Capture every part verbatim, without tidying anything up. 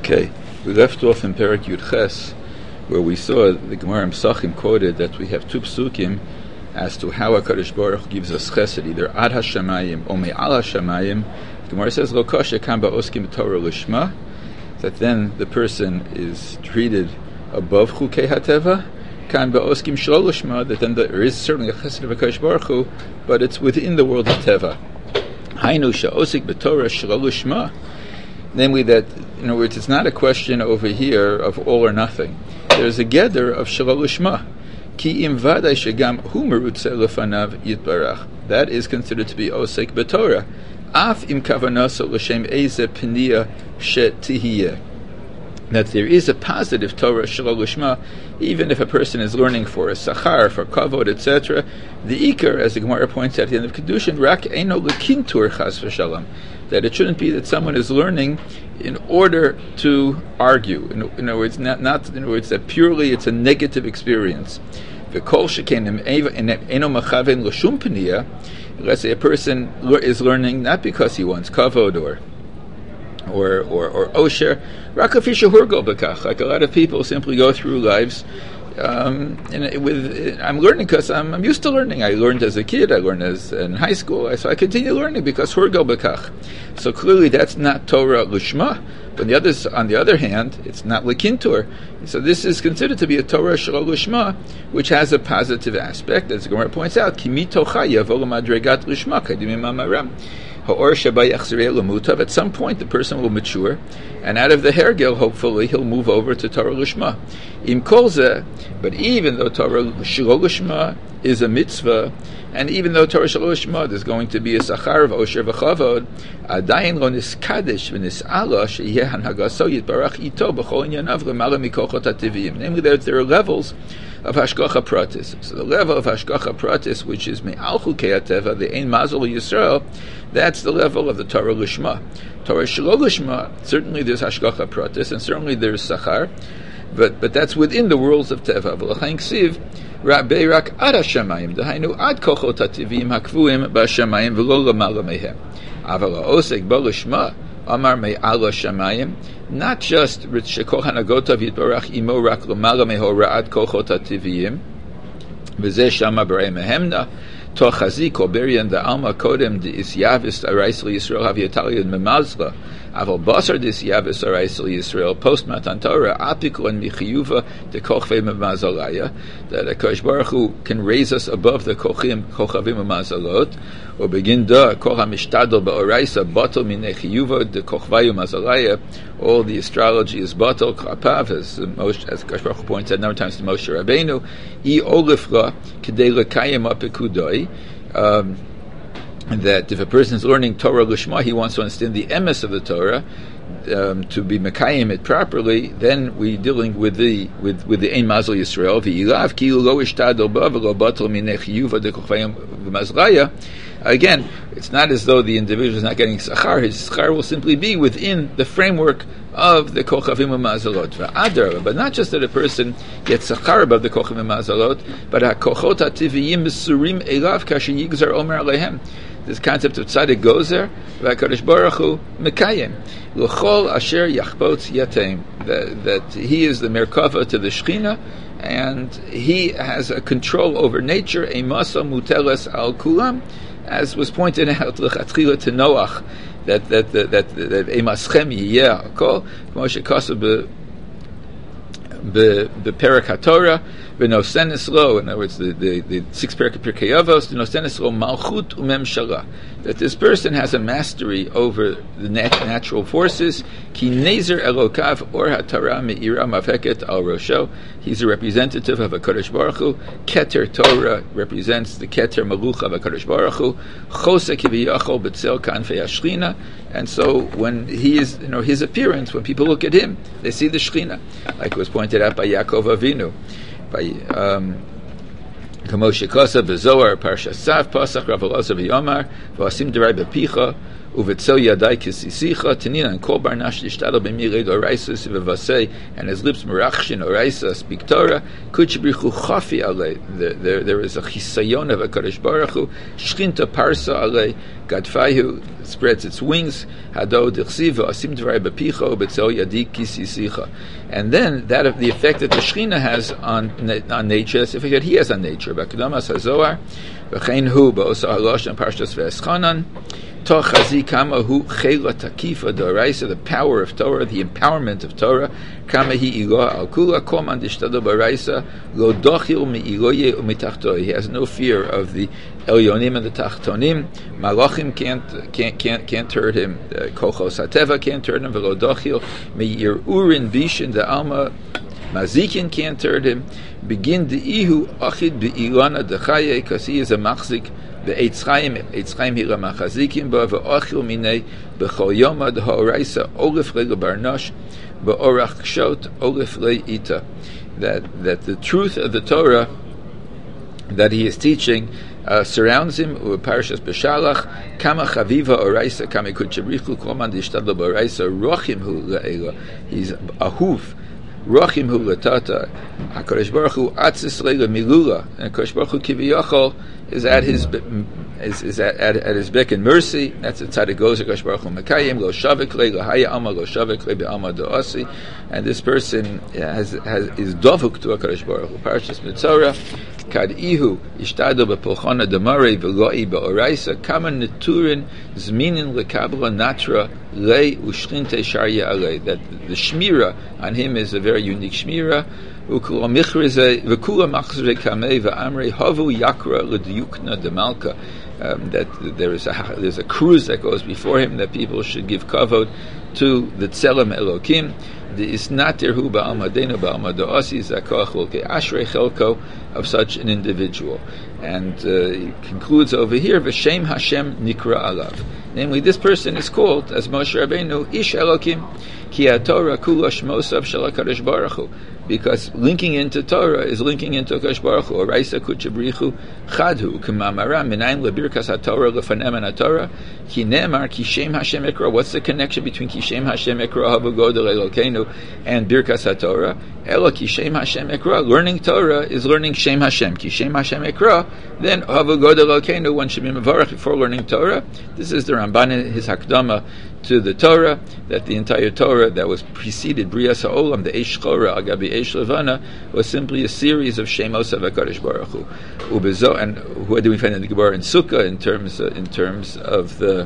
Okay, we left off in Perek Yud Ches, where we saw the Gemara in Psachim quoted that we have two psukim as to how HaKadosh Baruch Hu gives us chesed, either ad hashamayim or me'al hashamayim. The Gemara says, Lo kosher kan ba'oskim b'torah lishma, that then the person is treated above chukei hateva, kan ba'oskim shlo lishma, that then there is certainly a chesed of HaKadosh Baruch Hu, but it's within the world of teva. Hainu sha'osik b'torah shlo lishma. Namely that, in other words, it's not a question over here of all or nothing. There's a gather of shelo lishma. Ki im vaday shegam hu merutze lefanav yitbarach. That is considered to be osek b'torah. Af im kavanaso l'shem eze peniya shetihiyeh. That there is a positive Torah shelo lishma, even if a person is learning for a sachar, for kavod, et cetera. The ikar, as the Gemara points out at the end of Kedushin, rak eino lekintur chas v'shalom. That it shouldn't be that someone is learning in order to argue. In, in other words, not, not in other words that purely it's a negative experience. Let's say a person is learning not because he wants kavod or or or, or osher, like a lot of people simply go through lives. Um, and with I'm learning because I'm, I'm used to learning. I learned as a kid. I learned as in high school. So I continue learning because hurgel bekach. So clearly that's not Torah lishma. But on the other on the other hand, it's not lekintur. So this is considered to be a Torah shelo lishma, which has a positive aspect, as the Gemara points out. Kimi tocha yavo l'madregat lishma kadimim amaram. At some point, the person will mature, and out of the hergel, hopefully, he'll move over to Torah Lishma. Im kolze, but even though Torah Shelo Lishma is a mitzvah, and even though Torah Shelo Lishma there's going to be a sachar of osher v'chavod, adayin lo niskadesh v'nis'ala sheyeh hanhagaso yitbarach ito b'chol inyanav l'mala mikochot hativiyim. Namely, that there are levels of hashgacha pratis. So the level of hashgacha pratis, which is me'al chukei hateva, the ein mazal Yisrael, that's the level of the Torah Lishma. Torah Shelo Lishma, certainly there's hashgacha pratis, and certainly there's sachar, but but that's within the worlds of teva. V'lachain ksiv rabei rak ad hashamayim, dahainu ad kochot hativim hakvuim b'hashamayim v'lo l'mala mehem. Aval ha'osek bo lishma amar me'al hashamayim, not just shekol hanagotav yitbarach imo rak l'mala mehora ad kochot hativim v'zeh shama b'rei mehemna toch chazik or berian the alma kodem the isyavis arais l'Yisrael haviatalian memazla aval basar the isyavis arais l'Yisrael post matan Torah apikol and michiyuva the kochvei memazalaya, that HaKadosh Baruch Hu can raise us above the kochim kochavim memazalot or begin da kol hamishtadol ba'oraisa batal minei chiyuva the kochvayu mazalaya. All the astrology is batal kapav, as Moshe, as HaKadosh Baruch Hu points out number of times to Moshe Rabbeinu, I olifra kedei lekayim apikudoi. Um, that if a person is learning Torah Lishma, he wants to understand the emes of the Torah, um, to be mekayim it properly. Then we dealing with the with with the ein mazal Yisrael. V'ilav ki lo ishtadol ba v'lo batal minei chiyuva de kochvayim v'mazlaya. Again, it's not as though the individual is not getting sachar. His sachar will simply be within the framework of the kochavim u'mazalot. V'adar, but not just that a person gets sachar above the kochavim u'mazalot, but ha'kochot ha'tiviyim b'surim elav kasher yigzar omer alehem. This concept of tzaddik gozer, v'HaKadosh Baruch Hu mekayim l'chol asher yachbotz yatem, that that he is the merkava to the Shechina, and he has a control over nature. Eimasa muteles al kulam, as was pointed out l'chatchila to Noach, that that that that eimaschem yiyeh kol Moshe Kasav be beperek haTorah v'nosenes lo. In other words, the the, the six perek Pirkei Avos, v'nosenes lo malchut u'memshala, that this person has a mastery over the nat- natural forces. Ki nezer elokav or haTorah me'ira mavheket al rosho. He's a representative of HaKadosh Baruch Hu. Keter Torah represents the Keter Maluch of HaKadosh Baruch Hu. Chose kiviyachol b'tzel kanfei hashchina. And so when he is, you know, his appearance, when people look at him, they see the Shechina, like it was pointed out by Yaakov Avinu. By um, Kamoshe Kosa, Bezoar, Parsha Sav, Pasach, Rav Elazar V'Yomar, V'asim Derai B'Picha, Uvitzel yadai kisisicha tenina and kol barnash yishtadel b'mirei d'oraisa sivavasei, and his lips merachshin oraisa speak Torah. Kuchibrichu chafi alei. There, there is a chisayon of a Kadosh Baruch Hu. Shchinta parsa alei. Gadfayu spreads its wings. Hado dichsiva asim dvarai b'picho ubitzel yadi kisisicha. And then that of the effect that the Shechina has on on nature, is the effect that he has on nature. B'kedamas hazohar v'chein hu ba'osa halosh and parshas ve'eschanan. The power of Torah, the empowerment of Torah. He has no fear of the Elyonim and the Tachtonim. Malachim can't can't can't can't hurt him. Kochos Hateva can't hurt him. Velodochil meir urin bishin the alma. Mazikin can't hurt him. Begin the ihu achid beilana dechaye, because he is a machzik. The Eitz Chaim, Eitz Chaim hira machazikim ba ve'achil minei b'chol yoma d'ha'oraisa olef le barnosh ba'orach kshot olef le ita. That that the truth of the Torah that he is teaching uh, surrounds him. Parashas Beshalach kama chaviva oraisa kama kutchabrichu koman dishtadlo b'oraisa rochim hu le'ela. He's ahuv. Rochim hu latata. HaKadosh Baruch Hu atzis leila milula. And HaKadosh Baruch Hu kiviyachol is at his is, is at, at, at his beck and mercy. That's the tzaddik goes. HaKadosh Baruch Hu mekayim lo shavik le lo haya alma lo shavik le be'alma do'asi. And this person has has is dovuk to HaKadosh Baruch Hu. Parashas Mitzorah. Kad ihu ishtado bepolchana demare v'loi be'oraisa kama neturin zminin lekabla natra le ushchinte sharya alei. That the shmira on him is a very unique shmira. Ukula michrize v'kula machzre kamei v'amrei havu yakra l'diyukna demalka. That there is a there's a cruise that goes before him, that people should give kavod to the tzelem Elokim. The isnatir hu ba'almadenu ba'almadoasi zakoach volke ashrei chelko of such an individual. And uh, he concludes over here, v'shem Hashem nikra alav. Namely, this person is called, as Moshe Rabbeinu, Ish Elokim, ki ha-Torah kula shmosav shel HaKadosh Baruch Hu. Because linking into Torah is linking into HaKadosh Baruch Hu. Oraisa kutchabrichu chadhu, k'mamara minayin lebirkas ha-Torah lefanem ha-Torah, ki ne'emar ki shem Hashem ekra. What's the connection between ki shem Hashem ekra havu godel Elokeinu and birkas ha-Torah? Elo ki shem Hashem ekra. Learning Torah is learning shem Hashem. Ki shem Hashem ekra, then havu godel Elokeinu, one should be mevarach before learning Torah. This is the Ramban in his Hakdama to the Torah, that the entire Torah that was preceded Brias HaOlam, the Eish Chora, Agabi Eish Levana, was simply a series of Shemos of HaKadosh Baruch Hu. Ubezo, and who do we find in the Gemara in Sukkah in terms uh, in terms of the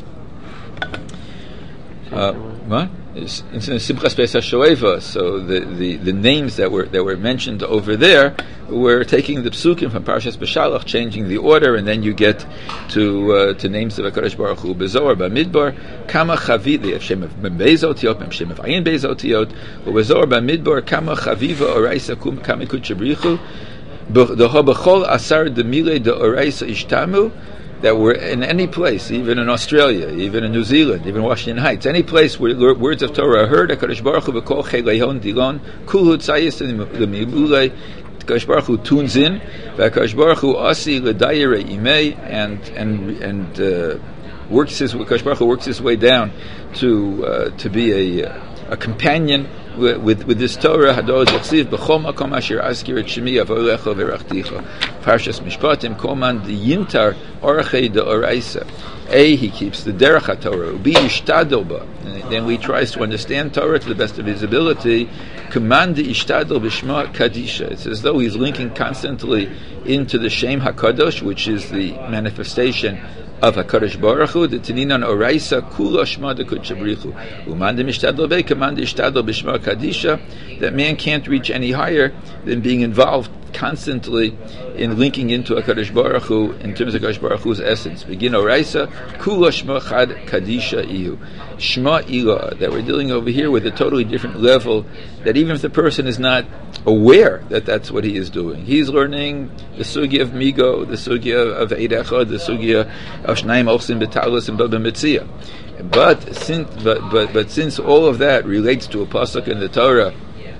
uh, what? It's in Simchas Pesach Shoeva. So the, the, the names that were that were mentioned over there were taking the psukim from Parashas Beshalach, changing the order, and then you get to uh, to names of HaKadosh Baruch Hu. Bezoar, Bamidbar, Kama Chavit, they have Shem of Bezotiot, Shem of Ayin Bezotiot, Bezoar, Bamidbar, Kama Chaviva, Oraisa Kum Kamikut Shabrichu, the Hobachol Asar de Mile de Oraisa Ishtamu. That were in any place, even in Australia, even in New Zealand, even Washington Heights, any place where words of Torah are heard, HaKadosh Baruch Hu v'kol cheleihon dilon, kulhu tzayis the mibulei, HaKadosh Baruch Hu tunes in, HaKadosh Baruch Hu asi l'dayere imei, and and and uh, works his HaKadosh Baruch Hu works his way down to uh, to be a a companion with with, with this Torah. Hador Zechsiv b'chol makom asher askir et shemi avolecha v'rachticha. Parshas Mishpatim koman the yintar orchei de oraisa. A, he keeps the derech HaTorah. B, yishtadol ba. Then he tries to understand Torah to the best of his ability. Command the ishtadol b'shma kadisha. It's as though he's linking constantly into the Shem HaKadosh, which is the manifestation of HaKadosh Baruch Hu, the Tininan Oraisa Kula Shma de Kutchabrichu. Uman de Mishtadol Be, Command the Ishtadol B'Shma Kadisha. That man can't reach any higher than being involved constantly in linking into HaKadosh Baruch Hu in terms of HaKadosh Baruch Hu's essence. Begin Oraisa Kula Shma Chad Kadisha Ihu. Shma Ilah, that we're dealing over here with a totally different level, that even if the person is not aware that that's what he is doing, he's learning the sugya of Migo, the sugya of Eid Echad, the sugya of Shnaim Ochsim B'Talus and Baba Mitzia. But since but, but but since all of that relates to a pasuk in the Torah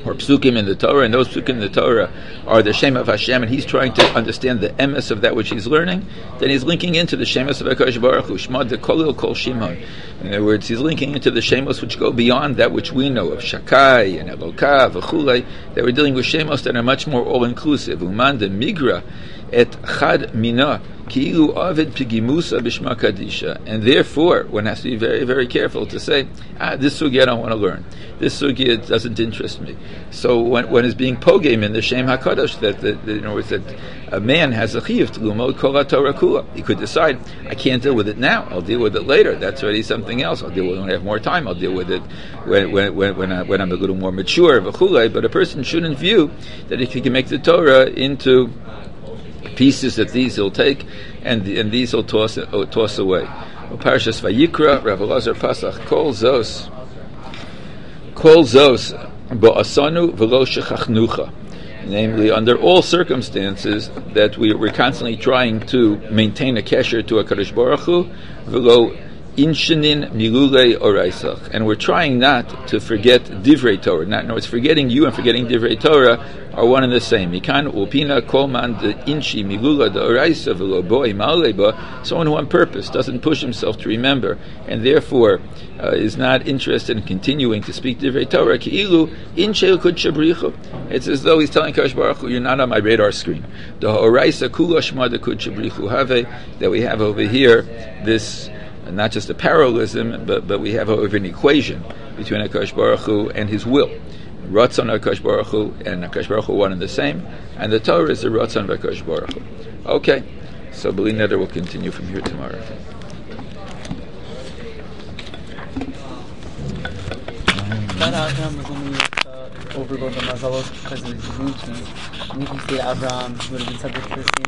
or psukim in the Torah, and those psukim in the Torah are the Shem of Hashem, and he's trying to understand the emes of that which he's learning, then he's linking into the Shemos of HaKadosh Baruch Hu, Shema de Kolil Kol Shimon. In other words, he's linking into the Shemos which go beyond that which we know of Shakai and Eloka, V'chulei, that we're dealing with Shemos that are much more all-inclusive. Uman de Migra et Chad Mina, Ki'ilu Avid Pigimusa Bishma Kadisha. And therefore, one has to be very, very careful to say, ah, this sugya I don't want to learn. This sugya doesn't interest me. So when, when it's being pogem in the Shem HaKadosh, that, that, that, in other words, that a man has a chiyuv to lumod kol haTorah kula. He could decide, I can't deal with it now, I'll deal with it later. That's already something else. I'll deal with it when I have more time. I'll deal with it when when when, when, I, when I'm a little more mature, v'chulei. But a person shouldn't view that if he can make the Torah into pieces, that these he'll take and and these he'll toss uh, toss away. Parashas Vayikra, Rav Elazar Pasach, Kol Zos, Kol Zos Bo'asanu V'lo Shechachnucha. Namely, under all circumstances, that we, we're constantly trying to maintain a kesher to a Kadosh Baruch Hu, V'lo Inshinin Milulei Oraisach, and we're trying not to forget Divrei Torah. Not, no, it's forgetting you and forgetting Divrei Torah are one and the same. Mikan upina kolman de inshi milula de oraisa v'lo boi ma'aleba. Someone who on purpose doesn't push himself to remember, and therefore uh, is not interested in continuing to speak Divrei Torah. Ki'ilu inshel kud shabrichu. It's as though he's telling Kadosh Baruch Hu, you're not on my radar screen. The oraisa kula shma de kud shabrichu have, that we have over here this. Not just a parallelism, but, but we have over an equation between HaKadosh Baruch Hu and his will. Ratzon HaKadosh Baruch Hu and HaKadosh Baruch Hu one and the same, and the Torah is the Ratzon of HaKadosh Baruch Hu. Okay, so B'li Neder will continue from here tomorrow. That Abraham was only uh, overload the mazalos because he was drinking, and you can say Abraham would have been subject to the same.